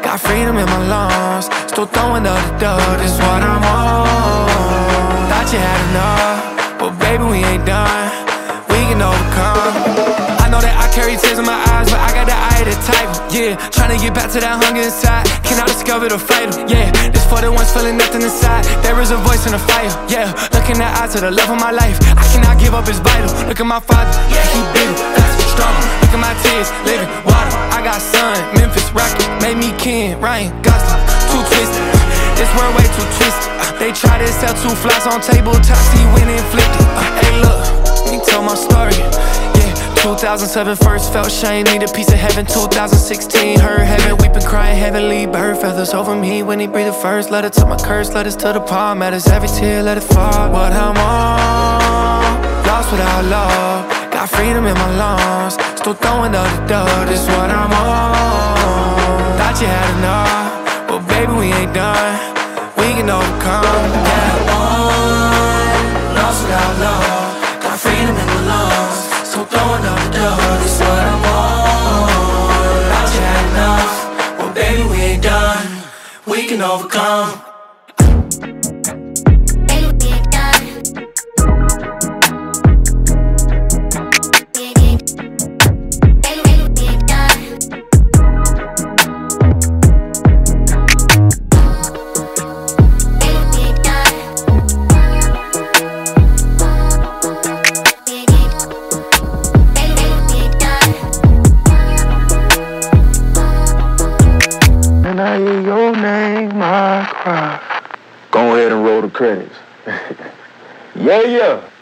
got freedom in my lungs, still throwing up the dough, this is what I'm on. Thought you had enough, but baby we ain't done, we can overcome. I know that I carry tears in my eyes, but I got the eye of the tiger, yeah. Tryna get back to that hunger inside, can I discover the fighter, yeah. This for the ones feeling nothing inside, there is a voice in the fire, yeah. Look in the eyes of the love of my life, I cannot give up, it's vital. Look at my father, yeah, he big, that's strong. Look at my tears, living water. I got son, Memphis Rocket, made me king, Ryan Gosling, too twisted. This world way too twisted. They try to sell two flies on tabletops, he went and flipped it. Hey look, let me tell my story. Yeah, 2007 first felt shame, need a piece of heaven. 2016 heard heaven, weeping, crying heavenly. Bird feathers over me when he breathed first. Letter to my curse, letters to the palm, matters every tear, let it fall. What I'm on, lost without love, got freedom in my lungs, still throwing up the dough, this is what I'm on. Thought you had enough, but baby we ain't done, we can overcome. Yeah, lost without love, got freedom in my lungs, still throwing up the dough, this is what I'm on. Thought you had enough, but baby we ain't done, we can overcome. When I hear your name, I cry. Go ahead and roll the credits. Yeah, yeah.